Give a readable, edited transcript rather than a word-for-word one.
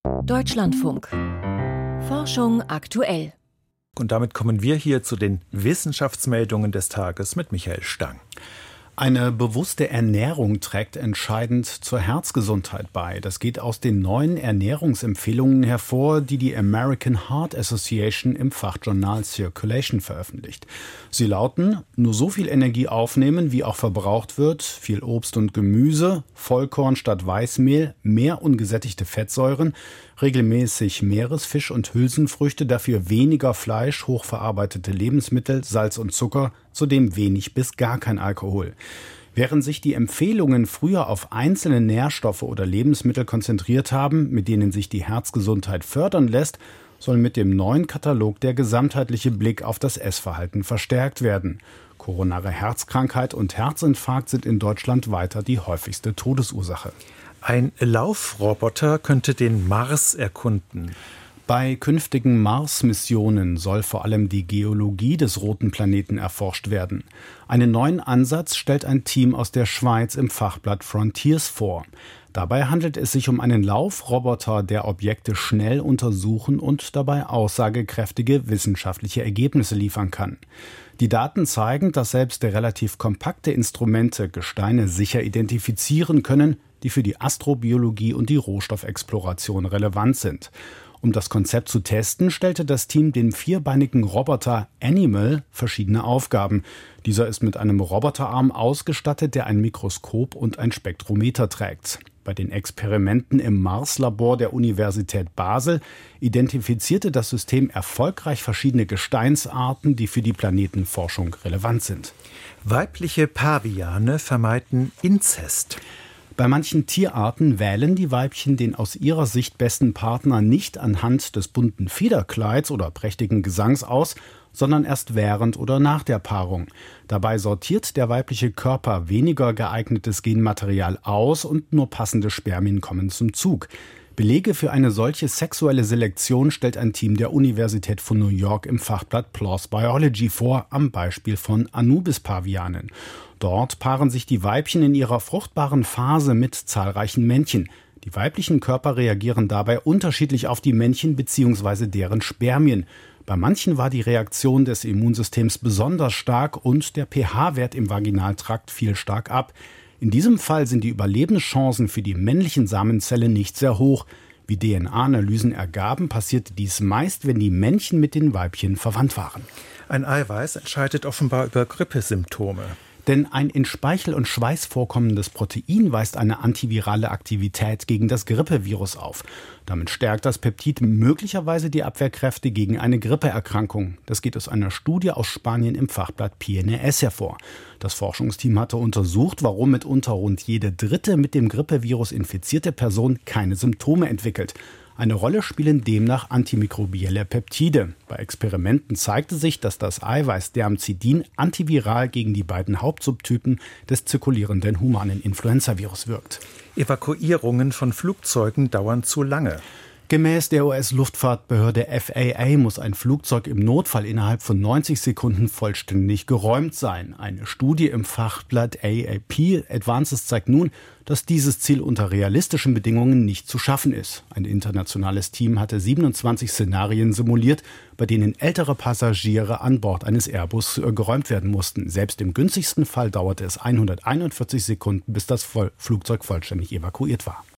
Deutschlandfunk. Forschung aktuell. Und damit kommen wir hier zu den Wissenschaftsmeldungen des Tages mit Michael Stang. Eine bewusste Ernährung trägt entscheidend zur Herzgesundheit bei. Das geht aus den neuen Ernährungsempfehlungen hervor, die die American Heart Association im Fachjournal Circulation veröffentlicht. Sie lauten: nur so viel Energie aufnehmen, wie auch verbraucht wird, viel Obst und Gemüse, Vollkorn statt Weißmehl, mehr ungesättigte Fettsäuren, regelmäßig Meeresfisch und Hülsenfrüchte, dafür weniger Fleisch, hochverarbeitete Lebensmittel, Salz und Zucker, zudem wenig bis gar kein Alkohol. Während sich die Empfehlungen früher auf einzelne Nährstoffe oder Lebensmittel konzentriert haben, mit denen sich die Herzgesundheit fördern lässt, soll mit dem neuen Katalog der gesamtheitliche Blick auf das Essverhalten verstärkt werden. Koronare Herzkrankheit und Herzinfarkt sind in Deutschland weiter die häufigste Todesursache. Ein Laufroboter könnte den Mars erkunden. Bei künftigen Mars-Missionen soll vor allem die Geologie des roten Planeten erforscht werden. Einen neuen Ansatz stellt ein Team aus der Schweiz im Fachblatt Frontiers vor. Dabei handelt es sich um einen Laufroboter, der Objekte schnell untersuchen und dabei aussagekräftige wissenschaftliche Ergebnisse liefern kann. Die Daten zeigen, dass selbst relativ kompakte Instrumente Gesteine sicher identifizieren können, die für die Astrobiologie und die Rohstoffexploration relevant sind. Um das Konzept zu testen, stellte das Team dem vierbeinigen Roboter Animal verschiedene Aufgaben. Dieser ist mit einem Roboterarm ausgestattet, der ein Mikroskop und ein Spektrometer trägt. Bei den Experimenten im Mars-Labor der Universität Basel identifizierte das System erfolgreich verschiedene Gesteinsarten, die für die Planetenforschung relevant sind. Weibliche Paviane vermeiden Inzest. Bei manchen Tierarten wählen die Weibchen den aus ihrer Sicht besten Partner nicht anhand des bunten Federkleids oder prächtigen Gesangs aus, sondern erst während oder nach der Paarung. Dabei sortiert der weibliche Körper weniger geeignetes Genmaterial aus und nur passende Spermien kommen zum Zug. Belege für eine solche sexuelle Selektion stellt ein Team der Universität von New York im Fachblatt PLOS Biology vor, am Beispiel von Anubis-Pavianen. Dort paaren sich die Weibchen in ihrer fruchtbaren Phase mit zahlreichen Männchen. Die weiblichen Körper reagieren dabei unterschiedlich auf die Männchen bzw. deren Spermien. Bei manchen war die Reaktion des Immunsystems besonders stark und der pH-Wert im Vaginaltrakt fiel stark ab. In diesem Fall sind die Überlebenschancen für die männlichen Samenzellen nicht sehr hoch. Wie DNA-Analysen ergaben, passierte dies meist, wenn die Männchen mit den Weibchen verwandt waren. Ein Eiweiß entscheidet offenbar über Grippesymptome. Denn ein in Speichel und Schweiß vorkommendes Protein weist eine antivirale Aktivität gegen das Grippevirus auf. Damit stärkt das Peptid möglicherweise die Abwehrkräfte gegen eine Grippeerkrankung. Das geht aus einer Studie aus Spanien im Fachblatt PNAS hervor. Das Forschungsteam hatte untersucht, warum mitunter rund jede dritte mit dem Grippevirus infizierte Person keine Symptome entwickelt. Eine Rolle spielen demnach antimikrobielle Peptide. Bei Experimenten zeigte sich, dass das Eiweiß Dermzidin antiviral gegen die beiden Hauptsubtypen des zirkulierenden humanen Influenzavirus wirkt. Evakuierungen von Flugzeugen dauern zu lange. Gemäß der US-Luftfahrtbehörde FAA muss ein Flugzeug im Notfall innerhalb von 90 Sekunden vollständig geräumt sein. Eine Studie im Fachblatt AAP Advances zeigt nun, dass dieses Ziel unter realistischen Bedingungen nicht zu schaffen ist. Ein internationales Team hatte 27 Szenarien simuliert, bei denen ältere Passagiere an Bord eines Airbus geräumt werden mussten. Selbst im günstigsten Fall dauerte es 141 Sekunden, bis das Flugzeug vollständig evakuiert war.